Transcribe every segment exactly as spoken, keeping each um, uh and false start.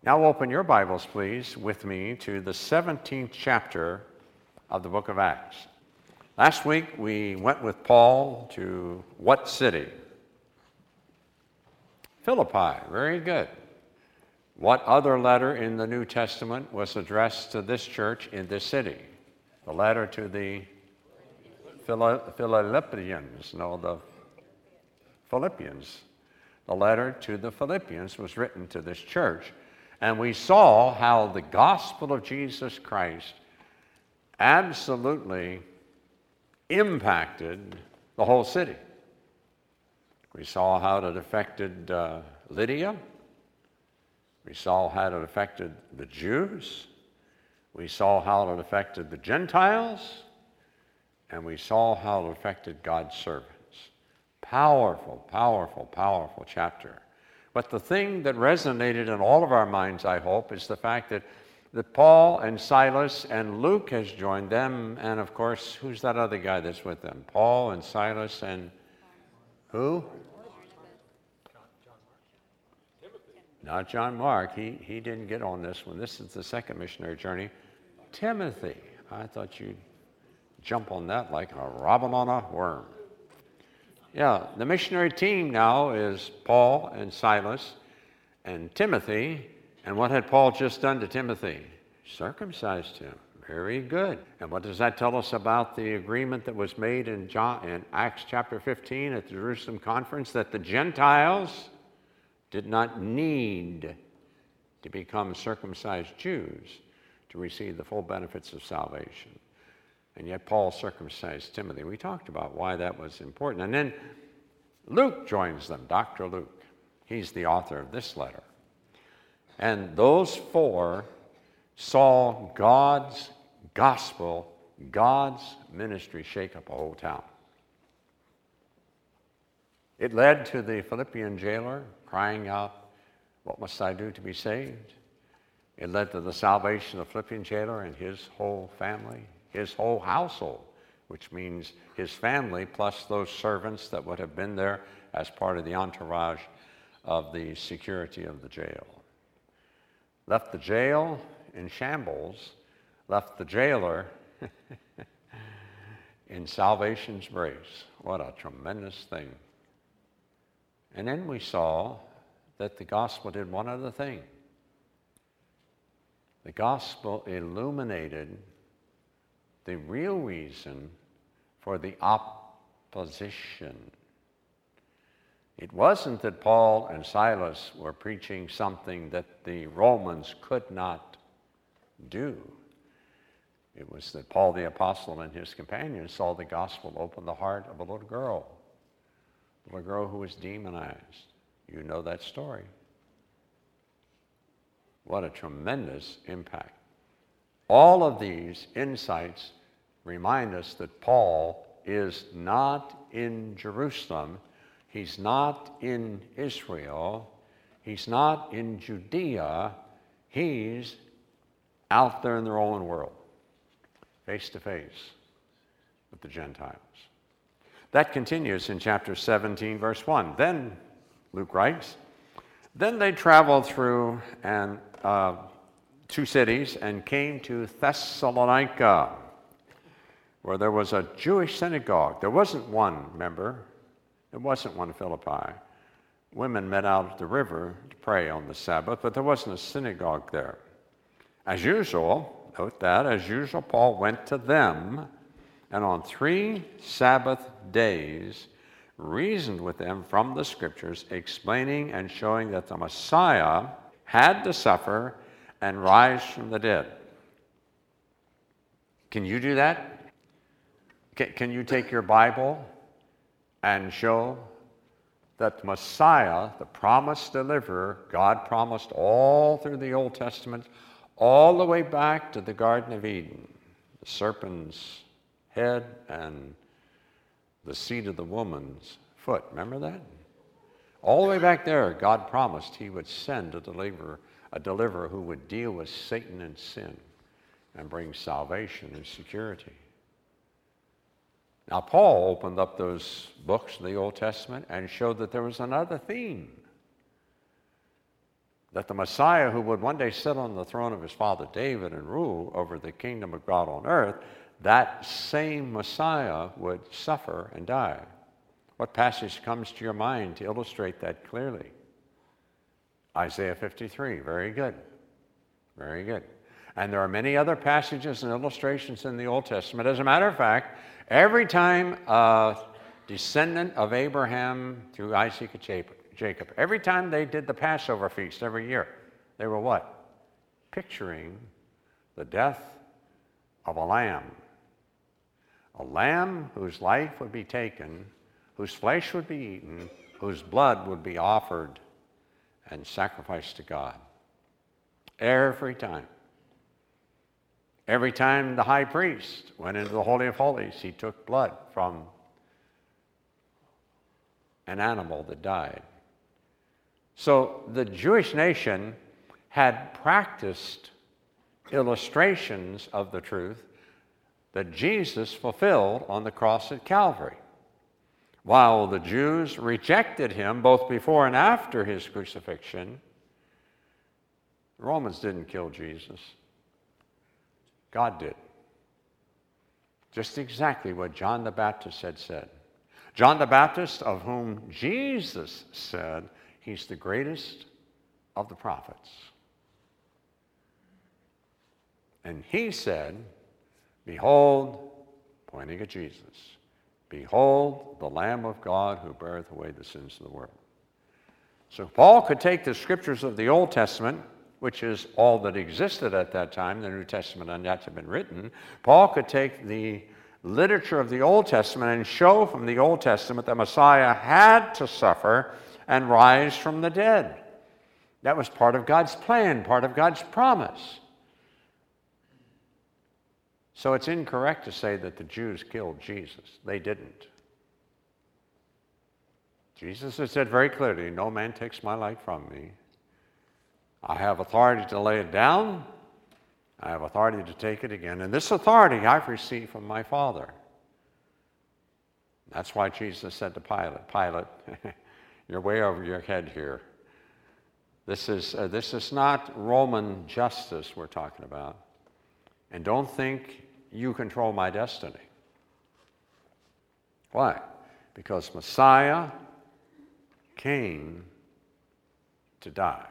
Now open your Bibles, please, with me to the seventeenth chapter of the book of Acts. Last week we went with Paul to what city? Philippi. Very good. What other letter in the New Testament was addressed to this church in this city? The letter to the Philippians. No, the Philippians. The letter to the Philippians was written to this church. And we saw how the gospel of Jesus Christ absolutely impacted the whole city. We saw how it affected uh, Lydia. We saw how it affected the Jews. We saw how it affected the Gentiles. And we saw how it affected God's servants. Powerful, powerful, powerful chapter. But the thing that resonated in all of our minds, I hope, is the fact that, that Paul and Silas and Luke has joined them. And of course, who's that other guy that's with them? Paul and Silas and who? Not John Mark. He, he didn't get on this one. This is the second missionary journey. Timothy. I thought you'd jump on that like a robin on a worm. Yeah, the missionary team now is Paul and Silas and Timothy. And what had Paul just done to Timothy? Circumcised him. Very good. And what does that tell us about the agreement that was made in, John, in Acts chapter fifteen at the Jerusalem conference, that the Gentiles did not need to become circumcised Jews to receive the full benefits of salvation? And yet Paul circumcised Timothy. We talked about why that was important. And then Luke joins them, Doctor Luke. He's the author of this letter. And those four saw God's gospel, God's ministry shake up a whole town. It led to the Philippian jailer crying out, "What must I do to be saved?" It led to the salvation of the Philippian jailer and his whole family. His whole household, which means his family plus those servants that would have been there as part of the entourage of the security of the jail. Left the jail in shambles, left the jailer in salvation's embrace. What a tremendous thing. And then we saw that the gospel did one other thing. The gospel illuminated the real reason for the opposition. It wasn't that Paul and Silas were preaching something that the Romans could not do. It was that Paul the apostle and his companions saw the gospel open the heart of a little girl, a little girl who was demonized. You know that story. What a tremendous impact. All of these insights remind us that Paul is not in Jerusalem. He's not in Israel. He's not in Judea. He's out there in the Roman world, face to face with the Gentiles. That continues in chapter seventeen, verse one. Then, Luke writes, then they traveled through and uh, two cities and came to Thessalonica, where there was a Jewish synagogue. There wasn't one, remember? There wasn't one in Philippi. Women met out at the river to pray on the Sabbath, but there wasn't a synagogue there. As usual, note that, as usual, Paul went to them, and on three Sabbath days reasoned with them from the Scriptures, explaining and showing that the Messiah had to suffer and rise from the dead. Can you do that? Can you take your Bible and show that Messiah, the promised deliverer, God promised all through the Old Testament, all the way back to the Garden of Eden, the serpent's head and the seed of the woman's foot. Remember that? All the way back there, God promised he would send a deliverer, a deliverer who would deal with Satan and sin and bring salvation and security. Now, Paul opened up those books in the Old Testament and showed that there was another theme. that the Messiah who would one day sit on the throne of his father David and rule over the kingdom of God on earth, that same Messiah would suffer and die. What passage comes to your mind to illustrate that clearly? Isaiah fifty-three. Very good. Very good. And there are many other passages and illustrations in the Old Testament. As a matter of fact, every time a descendant of Abraham through Isaac and Jacob, every time they did the Passover feast every year, they were what? Picturing the death of a lamb. A lamb whose life would be taken, whose flesh would be eaten, whose blood would be offered and sacrificed to God. Every time. Every time the high priest went into the Holy of Holies, he took blood from an animal that died. So the Jewish nation had practiced illustrations of the truth that Jesus fulfilled on the cross at Calvary. While the Jews rejected him both before and after his crucifixion, the Romans didn't kill Jesus. God did. Just exactly what John the Baptist had said. John the Baptist, of whom Jesus said, he's the greatest of the prophets. And he said, behold, pointing at Jesus, behold the Lamb of God who beareth away the sins of the world. So Paul could take the scriptures of the Old Testament, which is all that existed at that time. The New Testament had yet to been written. Paul could take the literature of the Old Testament and show from the Old Testament that Messiah had to suffer and rise from the dead. That was part of God's plan, part of God's promise. So it's incorrect to say that the Jews killed Jesus. They didn't. Jesus has said very clearly, no man takes my life from me. I have authority to lay it down. I have authority to take it again. And this authority I've received from my Father. That's why Jesus said to Pilate, Pilate, you're way over your head here. This is, uh, this is not Roman justice we're talking about. And don't think you control my destiny. Why? Because Messiah came to die.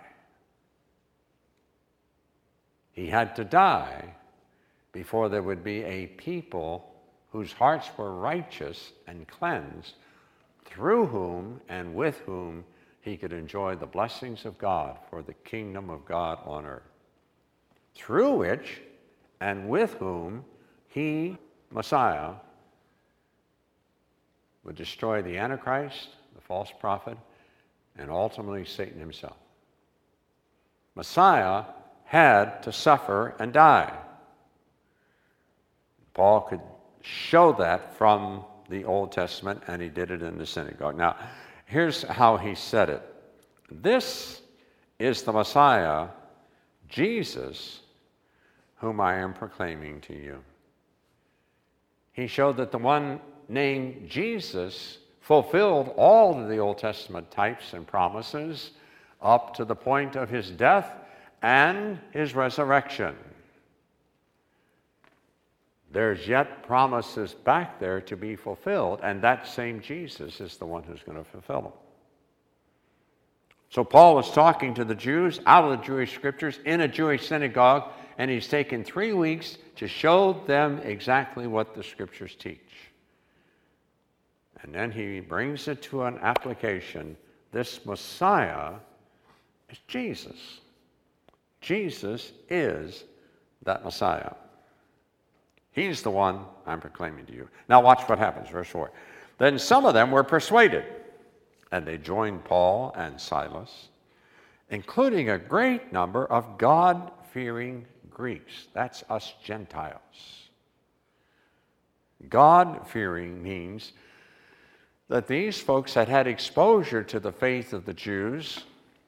He had to die before there would be a people whose hearts were righteous and cleansed, through whom and with whom he could enjoy the blessings of God for the kingdom of God on earth. Through which and with whom he, Messiah, would destroy the Antichrist, the false prophet, and ultimately Satan himself. Messiah had to suffer and die. Paul could show that from the Old Testament, and he did it in the synagogue. Now, here's how he said it. This is the Messiah, Jesus, whom I am proclaiming to you. He showed that the one named Jesus fulfilled all of the Old Testament types and promises up to the point of his death and his resurrection. There's yet promises back there to be fulfilled, and that same Jesus is the one who's going to fulfill them. So Paul was talking to the Jews out of the Jewish scriptures in a Jewish synagogue, and he's taken three weeks to show them exactly what the scriptures teach. And then he brings it to an application. This Messiah is Jesus. Jesus is that Messiah. He's the one I'm proclaiming to you. Now watch what happens, verse four. Then some of them were persuaded, and they joined Paul and Silas, including a great number of God-fearing Greeks. That's us Gentiles. God-fearing means that these folks had had exposure to the faith of the Jews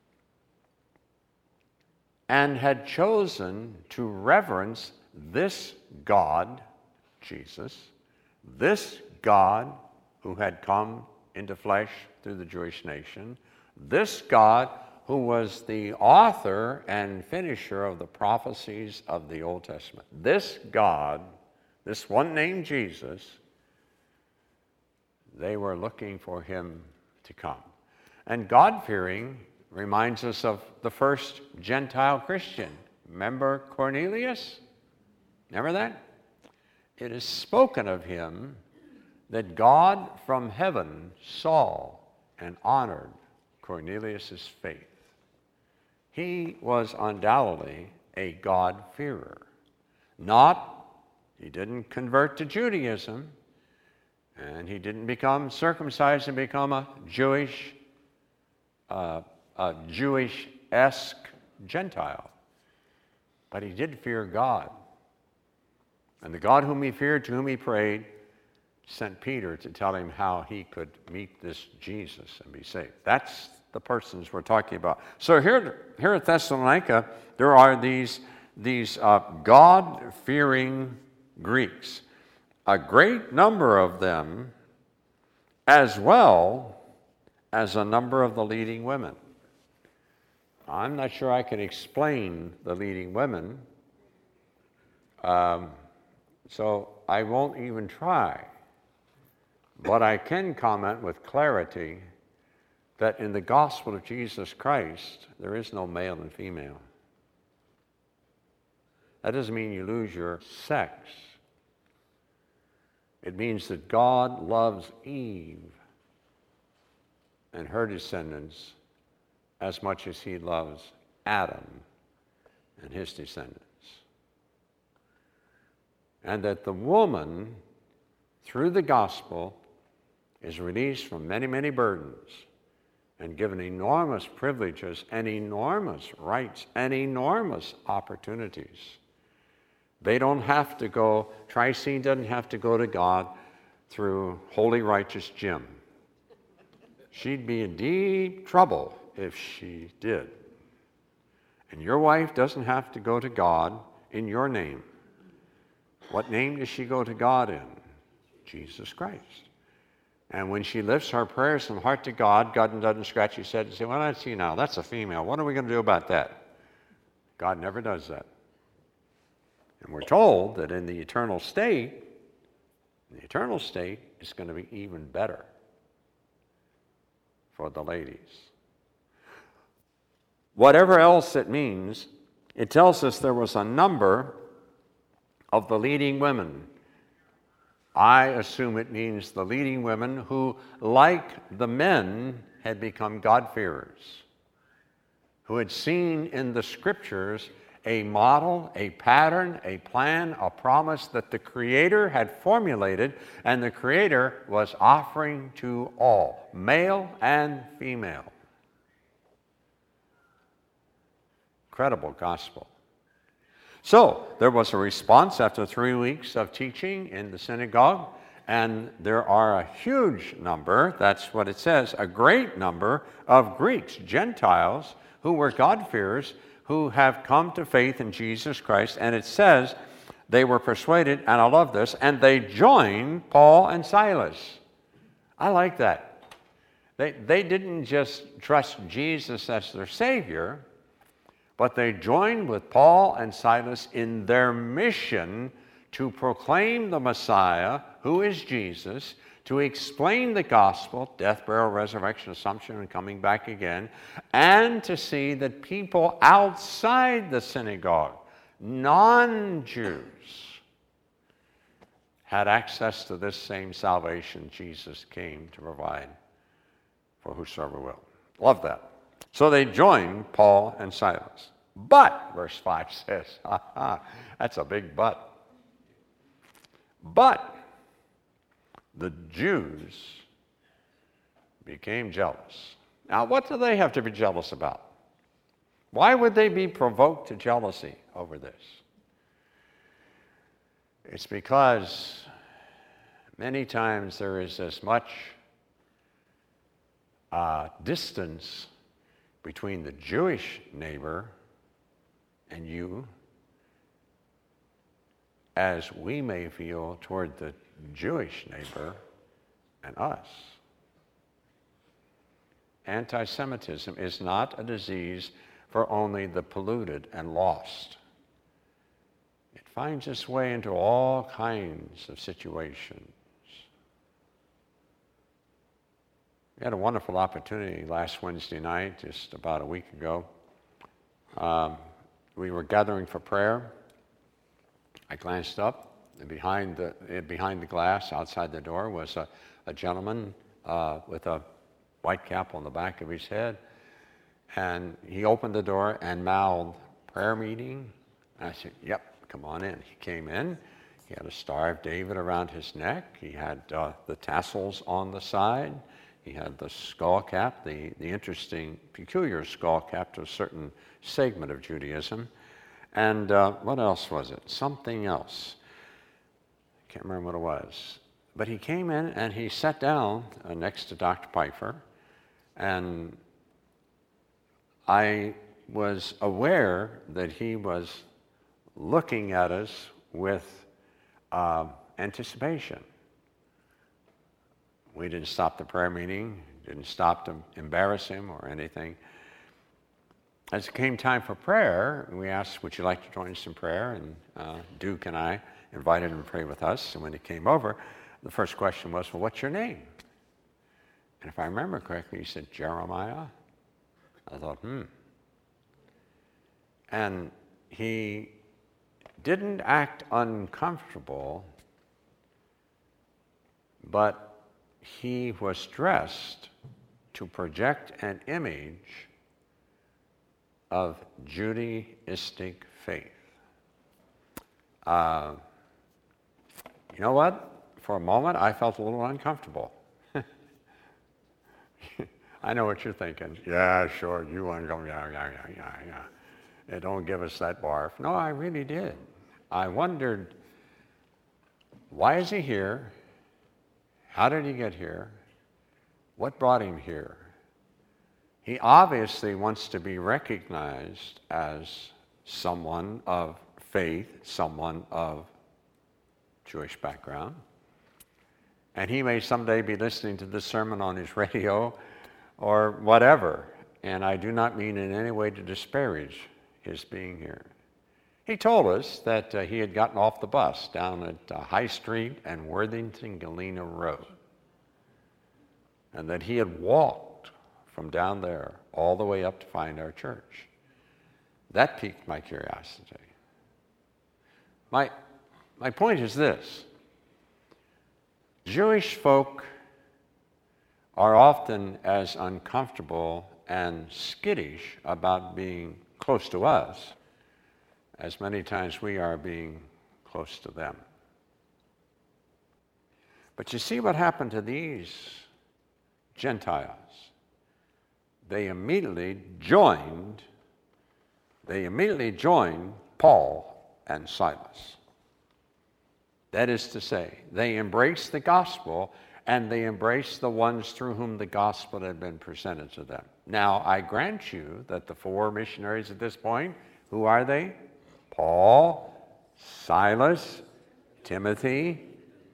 and had chosen to reverence this God, Jesus, this God who had come into flesh through the Jewish nation, this God who was the author and finisher of the prophecies of the Old Testament. This God, this one named Jesus, they were looking for him to come. And God-fearing reminds us of the first Gentile Christian. Remember Cornelius? Remember that? It is spoken of him that God from heaven saw and honored Cornelius' faith. He was undoubtedly a God-fearer. Not, he didn't convert to Judaism, and he didn't become circumcised and become a Jewish, uh, a Jewish-esque Gentile. But he did fear God. And the God whom he feared, to whom he prayed, sent Peter to tell him how he could meet this Jesus and be saved. That's the persons we're talking about. So here, here at Thessalonica, there are these, these uh, God-fearing Greeks, a great number of them, as well as a number of the leading women. I'm not sure I can explain the leading women, um, so I won't even try. But I can comment with clarity that in the gospel of Jesus Christ, there is no male and female. That doesn't mean you lose your sex. It means that God loves Eve and her descendants as much as he loves Adam and his descendants. And that the woman, through the gospel, is released from many, many burdens and given enormous privileges and enormous rights and enormous opportunities. They don't have to go, Tricene doesn't have to go to God through holy righteous Jim. She'd be in deep trouble if she did. And your wife doesn't have to go to God in your name. What name does she go to God in? Jesus Christ. And when she lifts her prayers from heart to God, God doesn't scratch his head and say, well, I see now, that's a female. What are we going to do about that? God never does that. And we're told that in the eternal state, the eternal state is going to be even better for the ladies. Whatever else it means, it tells us there was a number of the leading women. I assume it means the leading women who, like the men, had become God-fearers, who had seen in the Scriptures a model, a pattern, a plan, a promise that the Creator had formulated, and the Creator was offering to all, male and female. Incredible gospel. So there was a response after three weeks of teaching in the synagogue, and there are a huge number, that's what it says, a great number of Greeks, Gentiles, who were God-fearers, who have come to faith in Jesus Christ. And it says they were persuaded, and I love this, and they joined Paul and Silas. I like that. They, they didn't just trust Jesus as their Savior, but they joined with Paul and Silas in their mission to proclaim the Messiah, who is Jesus, to explain the gospel, death, burial, resurrection, assumption, and coming back again, and to see that people outside the synagogue, non-Jews, had access to this same salvation Jesus came to provide for whosoever will. Love that. So they joined Paul and Silas. But, verse five says, ha, ha, that's a big but. But the Jews became jealous. Now, what do they have to be jealous about? Why would they be provoked to jealousy over this? It's because many times there is as much uh, distance between the Jewish neighbor and you as we may feel toward the Jewish neighbor and us. anti-Semitism is not a disease for only the polluted and lost. It finds its way into all kinds of situations. We had a wonderful opportunity last Wednesday night, just about a week ago. Um, we were gathering for prayer. I glanced up, and behind the, behind the glass outside the door was a, a gentleman uh, with a white cap on the back of his head. And he opened the door and mouthed, "Prayer meeting?" And I said, "Yep, come on in." He came in. He had a Star of David around his neck. He had uh, the tassels on the side. He had the skull cap, the, the interesting, peculiar skull cap to a certain segment of Judaism. And uh, what else was it? Something else. I can't remember what it was. But he came in and he sat down uh, next to Doctor Pfeiffer, and I was aware that he was looking at us with uh, anticipation. We didn't stop the prayer meeting, didn't stop to embarrass him or anything. As it came time for prayer, we asked, "Would you like to join us in prayer?" And uh, Duke and I invited him to pray with us. And when he came over, the first question was, "Well, what's your name?" And if I remember correctly, he said, "Jeremiah." I thought, hmm. And he didn't act uncomfortable, but he was dressed to project an image of Judaistic faith. Uh, you know what? For a moment, I felt a little uncomfortable. I know what you're thinking. Yeah, sure, you want to go, yeah, yeah, yeah, yeah, yeah. Yeah, don't give us that barf. No, I really did. I wondered, why is he here? How did he get here? What brought him here? He obviously wants to be recognized as someone of faith, someone of Jewish background. And he may someday be listening to this sermon on his radio or whatever. And I do not mean in any way to disparage his being here. He told us that uh, he had gotten off the bus down at uh, High Street and Worthington Galena Road, and that he had walked from down there all the way up to find our church. That piqued my curiosity. My, my point is this. Jewish folk are often as uncomfortable and skittish about being close to us as many times we are being close to them. But you see what happened to these Gentiles. They immediately joined, they immediately joined Paul and Silas. That is to say, they embraced the gospel and they embraced the ones through whom the gospel had been presented to them. Now, I grant you that the four missionaries at this point, who are they? Paul, Silas, Timothy,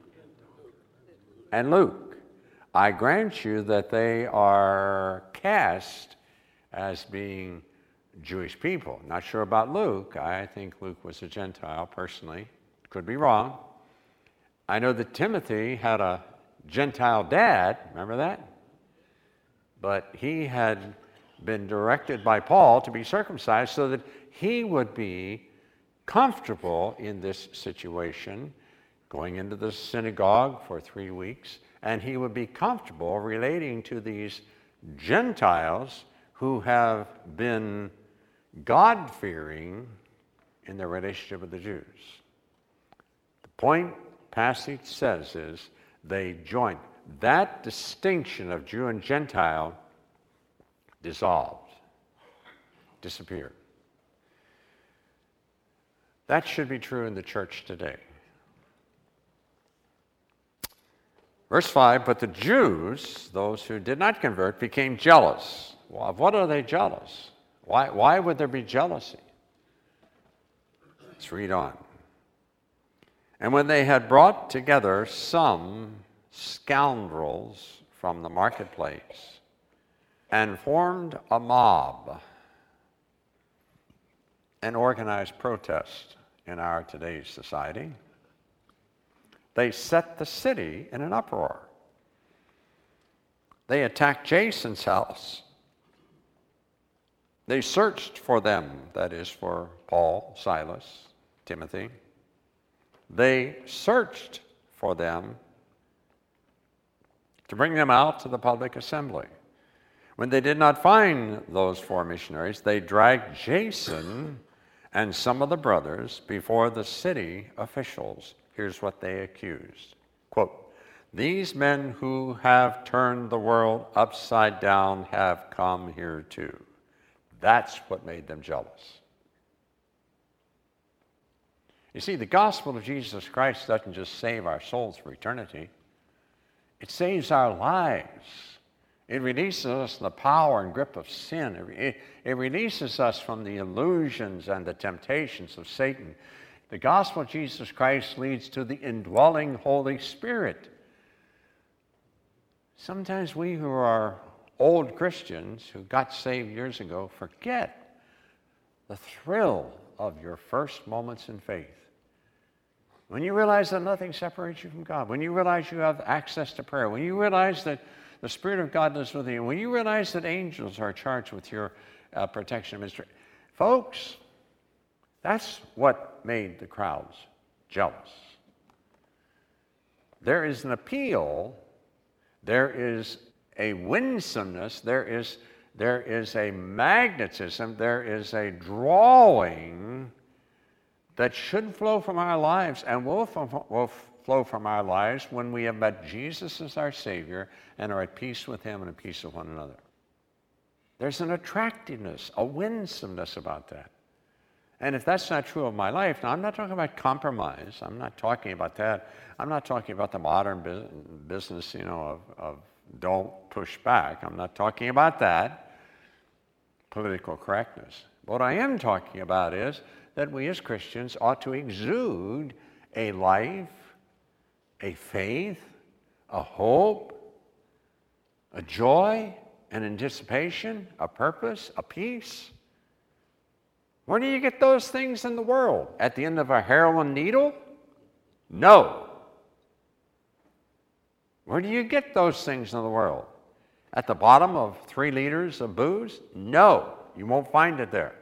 and Luke. I grant you that they are cast as being Jewish people. Not sure about Luke. I think Luke was a Gentile, personally. Could be wrong. I know that Timothy had a Gentile dad, remember that? But he had been directed by Paul to be circumcised so that he would be comfortable in this situation, going into the synagogue for three weeks, and he would be comfortable relating to these Gentiles who have been God-fearing in their relationship with the Jews. The point passage says is they joined. That distinction of Jew and Gentile dissolved, disappeared. That should be true in the church today. Verse five, but the Jews, those who did not convert, became jealous. Well, of what are they jealous? Why, why would there be jealousy? Let's read on. And when they had brought together some scoundrels from the marketplace, and formed a mob, an organized protest in our today's society. They set the city in an uproar. They attacked Jason's house. They searched for them, that is, for Paul, Silas, Timothy. They searched for them to bring them out to the public assembly. When they did not find those four missionaries, they dragged Jason and some of the brothers before the city officials. Here's what they accused. Quote, "These men who have turned the world upside down have come here too." That's what made them jealous. You see, the gospel of Jesus Christ doesn't just save our souls for eternity. It saves our lives. It releases us from the power and grip of sin. It, it releases us from the illusions and the temptations of Satan. The gospel of Jesus Christ leads to the indwelling Holy Spirit. Sometimes we who are old Christians who got saved years ago forget the thrill of your first moments in faith. When you realize that nothing separates you from God, when you realize you have access to prayer, when you realize that the Spirit of God lives within you, when you realize that angels are charged with your uh, protection and ministry. Folks, that's what made the crowds jealous. There is an appeal, there is a winsomeness, there is, there is a magnetism, there is a drawing that should flow from our lives and will, will flow from our lives when we have met Jesus as our Savior and are at peace with Him and at peace with one another. There's an attractiveness, a winsomeness about that. And if that's not true of my life, now I'm not talking about compromise. I'm not talking about that. I'm not talking about the modern bu- business, you know, of, of don't push back. I'm not talking about that, political correctness. What I am talking about is that we as Christians ought to exude a life, a faith, a hope, a joy, an anticipation, a purpose, a peace. Where do you get those things in the world? At the end of a heroin needle? No. Where do you get those things in the world? At the bottom of three liters of booze? No, you won't find it there.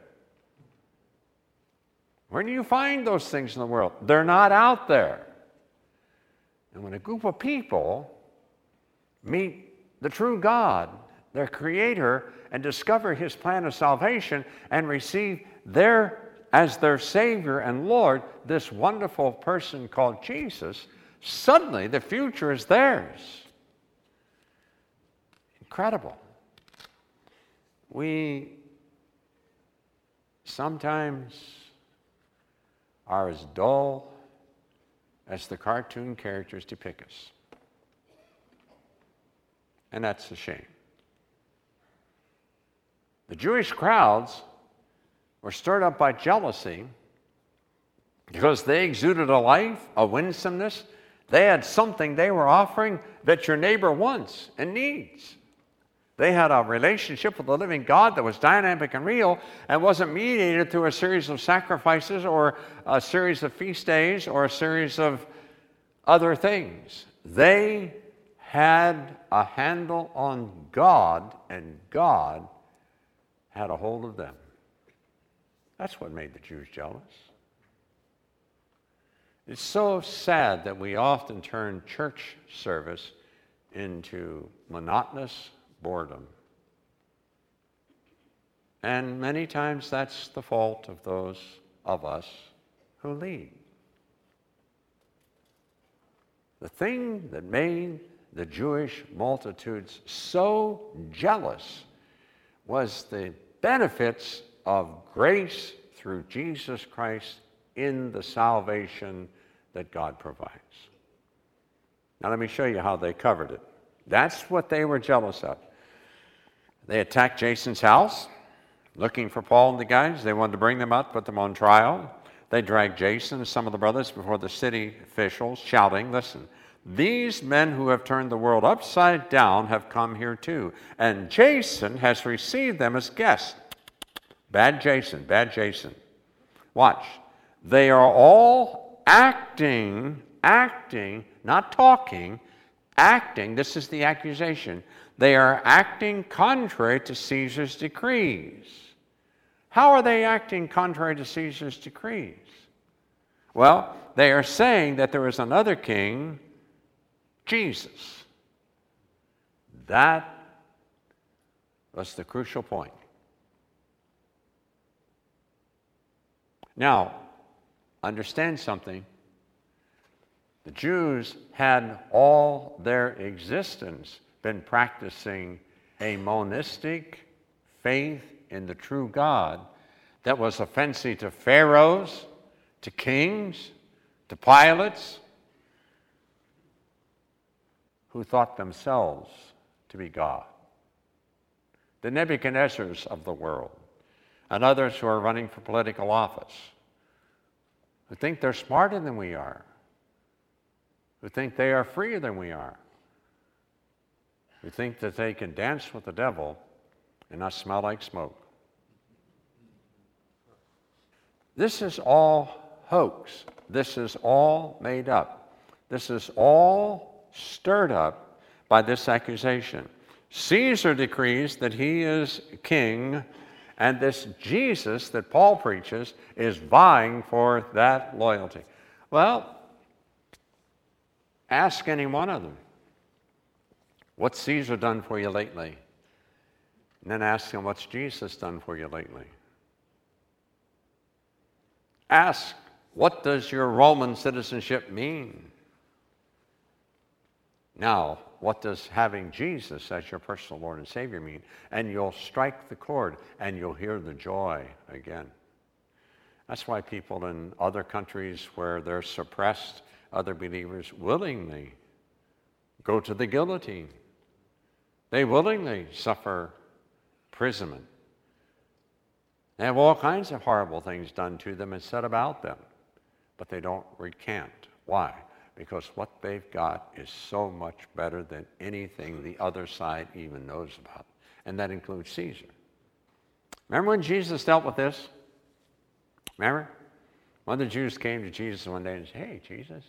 Where do you find those things in the world? They're not out there. And when a group of people meet the true God, their Creator, and discover His plan of salvation and receive their, as their Savior and Lord, this wonderful person called Jesus, suddenly the future is theirs. Incredible. We sometimes are as dull as the cartoon characters depict us. And that's a shame. The Jewish crowds were stirred up by jealousy because they exuded a life, a winsomeness. They had something they were offering that your neighbor wants and needs. They had a relationship with the living God that was dynamic and real and wasn't mediated through a series of sacrifices or a series of feast days or a series of other things. They had a handle on God, and God had a hold of them. That's what made the Jews jealous. It's so sad that we often turn church service into monotonous boredom. And many times that's the fault of those of us who lead. The thing that made the Jewish multitudes so jealous was the benefits of grace through Jesus Christ in the salvation that God provides. Now let me show you how they covered it. That's what they were jealous of. They attacked Jason's house, looking for Paul and the guys. They wanted to bring them out, put them on trial. They dragged Jason and some of the brothers before the city officials, shouting, "Listen, These men who have turned the world upside down have come here too. And Jason has received them as guests. Bad Jason, bad Jason. Watch. They are all acting, acting, not talking, acting. This is the accusation. They are acting contrary to Caesar's decrees. How are they acting contrary to Caesar's decrees? Well, they are saying that there is another king, Jesus. That was the crucial point. Now, understand something. The Jews had all their existence been practicing a monistic faith in the true God that was offensive to pharaohs, to kings, to pilots, who thought themselves to be God. The Nebuchadnezzars of the world, and others who are running for political office, who think they're smarter than we are, who think they are freer than we are, who think that they can dance with the devil and not smell like smoke. This is all hoax. This is all made up. This is all stirred up by this accusation. Caesar decrees that he is king, and this Jesus that Paul preaches is vying for that loyalty. Well, ask any one of them, what's Caesar done for you lately? And then ask him, what's Jesus done for you lately? Ask, what does your Roman citizenship mean? Now, what does having Jesus as your personal Lord and Savior mean? And you'll strike the chord, and you'll hear the joy again. That's why people in other countries where they're suppressed, other believers willingly go to the guillotine. They willingly suffer imprisonment. They have all kinds of horrible things done to them and said about them, but they don't recant. Why? Because what they've got is so much better than anything the other side even knows about, and that includes Caesar. Remember when Jesus dealt with this? Remember? One of the Jews came to Jesus one day and said, hey, Jesus,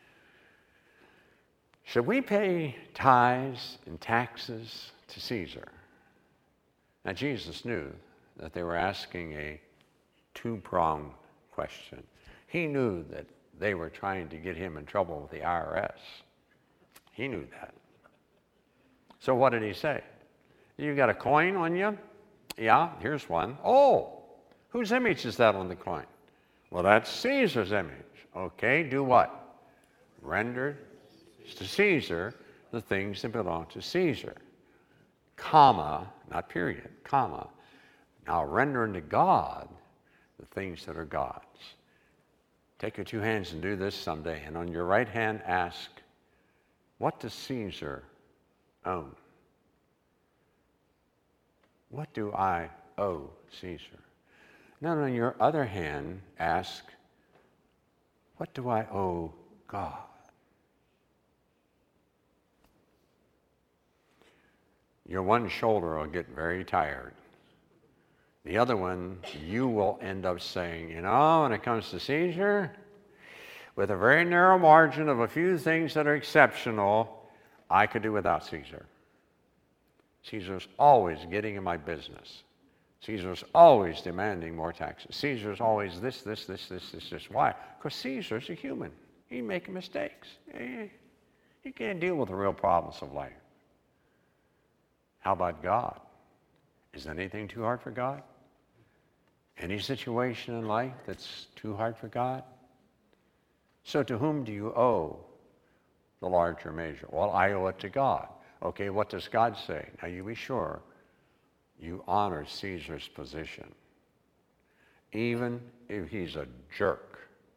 should we pay tithes and taxes to Caesar? Now, Jesus knew that they were asking a two-pronged question. He knew that they were trying to get him in trouble with the I R S. He knew that. So what did he say? You got a coin on you? Yeah, here's one. Oh, whose image is that on the coin? Well, that's Caesar's image. Okay, do what? Render to Caesar the things that belong to Caesar. Comma, not period, comma. Now render unto God the things that are God's. Take your two hands and do this someday. And on your right hand ask, what does Caesar own? What do I owe Caesar? Then on your other hand ask, what do I owe God? Your one shoulder will get very tired. The other one, you will end up saying, you know, when it comes to Caesar, with a very narrow margin of a few things that are exceptional, I could do without Caesar. Caesar's always getting in my business. Caesar's always demanding more taxes. Caesar's always this, this, this, this, this, this. Why? Because Caesar's a human. He makes mistakes. He can't deal with the real problems of life. How about God? Is anything too hard for God? Any situation in life that's too hard for God? So to whom do you owe the larger measure? Well, I owe it to God. Okay, what does God say? Now you be sure you honor Caesar's position, even if he's a jerk.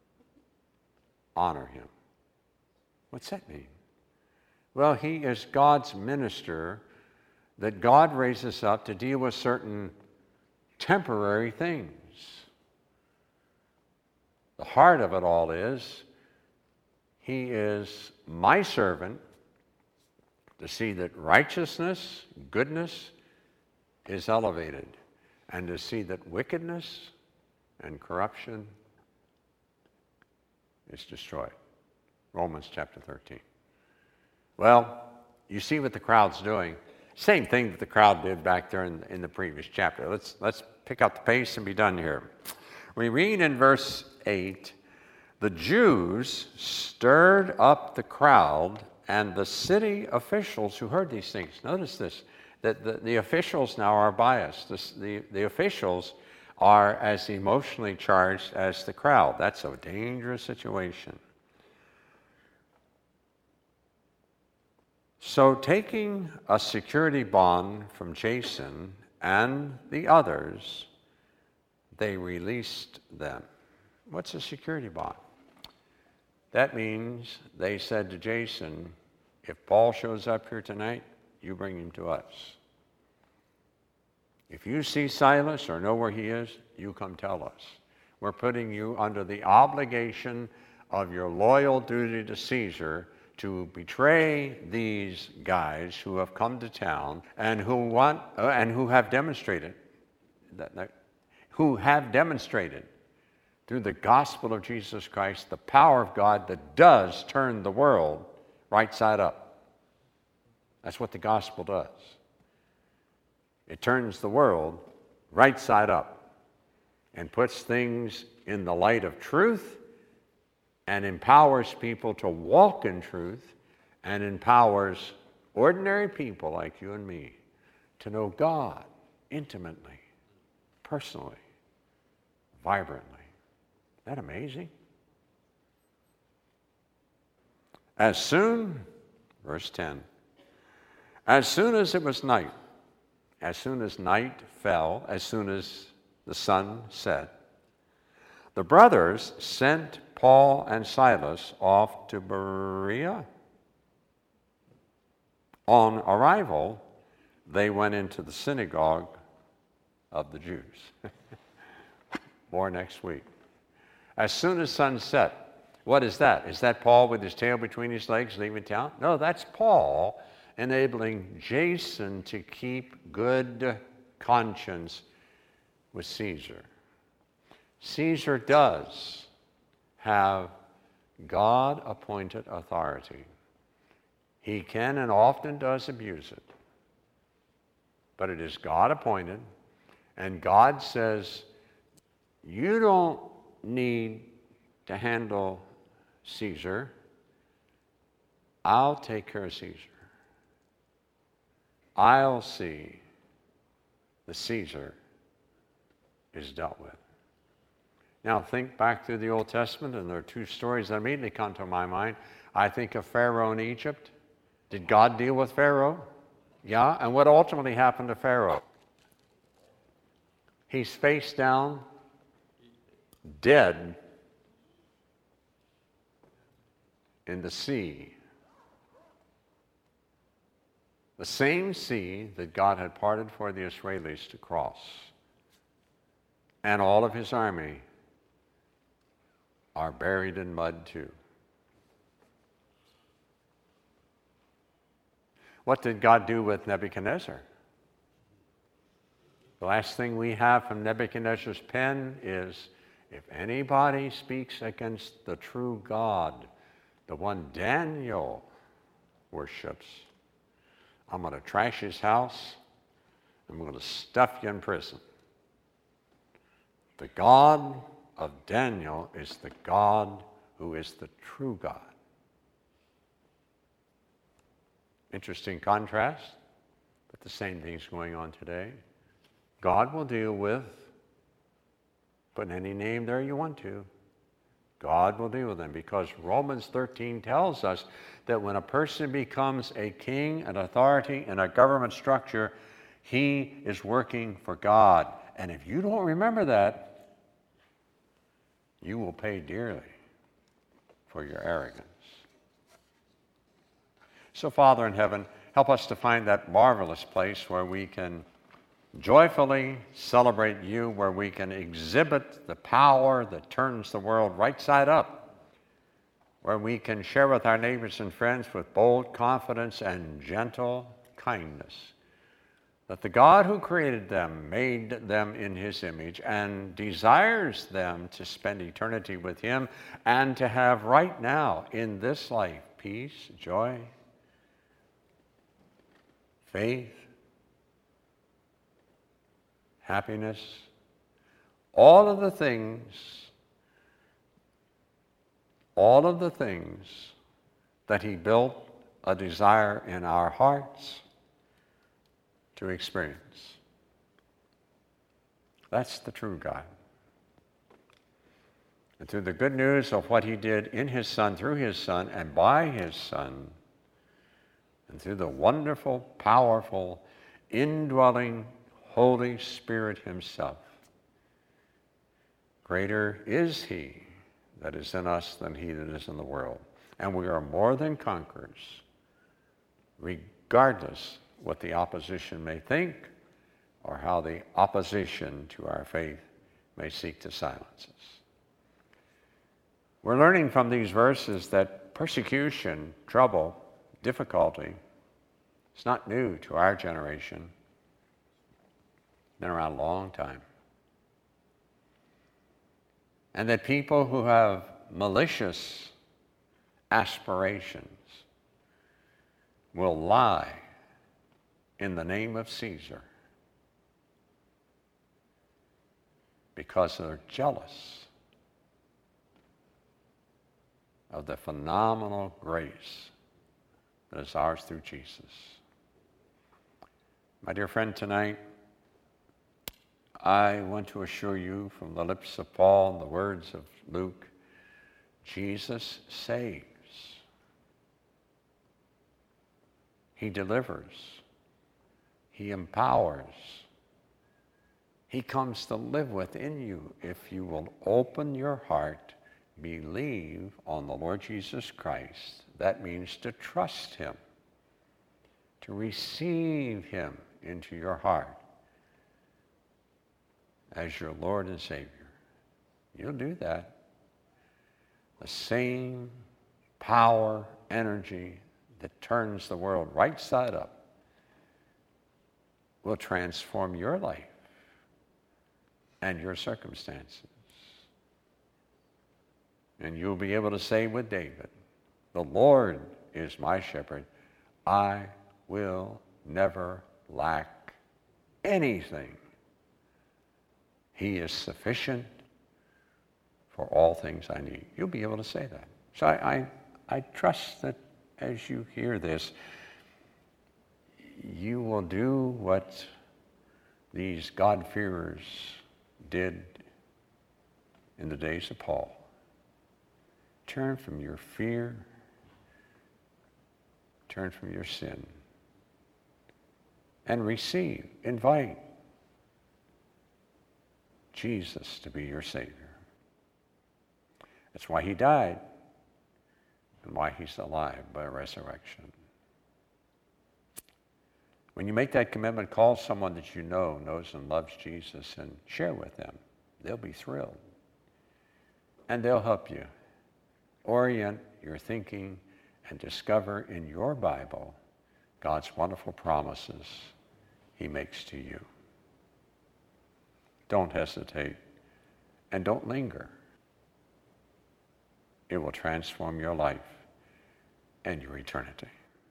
Honor him. What's that mean? Well, he is God's minister that God raises up to deal with certain temporary things. The heart of it all is He is my servant to see that righteousness, goodness is elevated, and to see that wickedness and corruption is destroyed. Romans chapter thirteen. Well, you see what the crowd's doing. Same thing that the crowd did back there in, in the previous chapter. Let's, let's pick up the pace and be done here. We read in verse eight, the Jews stirred up the crowd and the city officials who heard these things. Notice this, that the, the officials now are biased. The, the, the officials are as emotionally charged as the crowd. That's a dangerous situation. So taking a security bond from Jason and the others, they released them. What's a security bond? That means they said to Jason, if Paul shows up here tonight, you bring him to us. If you see Silas or know where he is, you come tell us. We're putting you under the obligation of your loyal duty to Caesar to betray these guys who have come to town and who want uh, and who have demonstrated that, that who have demonstrated through the gospel of Jesus Christ the power of God that does turn the world right side up. That's what the gospel does. It turns the world right side up and puts things in the light of truth and empowers people to walk in truth and empowers ordinary people like you and me to know God intimately, personally, vibrantly. Isn't that amazing? As soon, verse ten, as soon as it was night, as soon as night fell, as soon as the sun set, the brothers sent Paul and Silas off to Berea. On arrival, they went into the synagogue of the Jews. More next week. As soon as sunset, what is that? Is that Paul with his tail between his legs leaving town? No, that's Paul enabling Jason to keep good conscience with Caesar. Caesar does have God-appointed authority. He can and often does abuse it. But it is God-appointed, and God says, you don't need to handle Caesar. I'll take care of Caesar. I'll see the Caesar is dealt with. Now think back through the Old Testament, and there are two stories that immediately come to my mind. I think of Pharaoh in Egypt. Did God deal with Pharaoh? Yeah, and what ultimately happened to Pharaoh? He's face down, dead in the sea. The same sea that God had parted for the Israelis to cross. And all of his army are buried in mud too. What did God do with Nebuchadnezzar? The last thing we have from Nebuchadnezzar's pen is, if anybody speaks against the true God, the one Daniel worships, I'm going to trash his house. I'm going to stuff you in prison. The God of Daniel is the God who is the true God. Interesting contrast, but the same thing's going on today. God will deal with, put any name there you want to, God will deal with them, because Romans thirteen tells us that when a person becomes a king, an authority in a government structure, he is working for God. And if you don't remember that, you will pay dearly for your arrogance. So, Father in heaven, help us to find that marvelous place where we can joyfully celebrate you, where we can exhibit the power that turns the world right side up, where we can share with our neighbors and friends with bold confidence and gentle kindness that the God who created them made them in his image and desires them to spend eternity with him and to have right now in this life peace, joy, faith, happiness, all of the things, all of the things that he built a desire in our hearts to experience. That's the true God. And through the good news of what he did in his Son, through his Son, and by his Son, and through the wonderful, powerful, indwelling Holy Spirit himself, greater is he that is in us than he that is in the world. And we are more than conquerors, regardless what the opposition may think or how the opposition to our faith may seek to silence us. We're learning from these verses that persecution, trouble, difficulty is not new to our generation. It's been around a long time. And that people who have malicious aspirations will lie in the name of Caesar because they're jealous of the phenomenal grace that is ours through Jesus. My dear friend, tonight, I want to assure you from the lips of Paul and the words of Luke, Jesus saves. He delivers. He empowers. He comes to live within you if you will open your heart, believe on the Lord Jesus Christ. That means to trust him, to receive him into your heart as your Lord and Savior. You'll do that. The same power, energy that turns the world right side up will transform your life and your circumstances. And you'll be able to say with David, the Lord is my shepherd. I will never lack anything. He is sufficient for all things I need. You'll be able to say that. So I, I, I trust that as you hear this, you will do what these God-fearers did in the days of Paul. Turn from your fear, turn from your sin, and receive, invite Jesus to be your Savior. That's why he died and why he's alive by resurrection. When you make that commitment, call someone that you know knows and loves Jesus and share with them. They'll be thrilled. And they'll help you orient your thinking and discover in your Bible God's wonderful promises he makes to you. Don't hesitate and don't linger. It will transform your life and your eternity.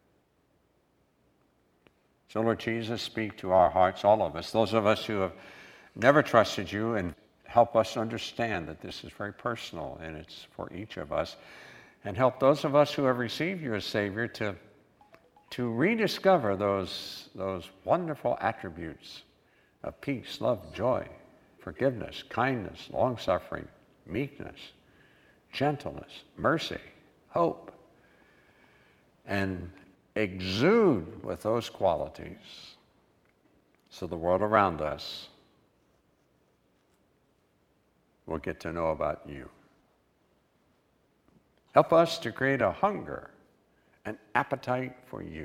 So Lord Jesus, speak to our hearts, all of us, those of us who have never trusted you, and help us understand that this is very personal and it's for each of us. And help those of us who have received you as Savior to, to rediscover those, those wonderful attributes of peace, love, joy, forgiveness, kindness, long-suffering, meekness, gentleness, mercy, hope, and exude with those qualities so the world around us will get to know about you. Help us to create a hunger, an appetite for you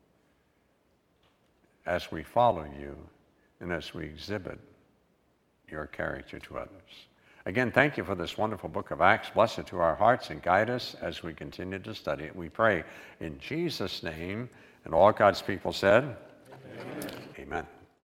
as we follow you and as we exhibit your character to others. Again, thank you for this wonderful book of Acts. Bless it to our hearts and guide us as we continue to study it. We pray in Jesus' name, and all God's people said, Amen. Amen.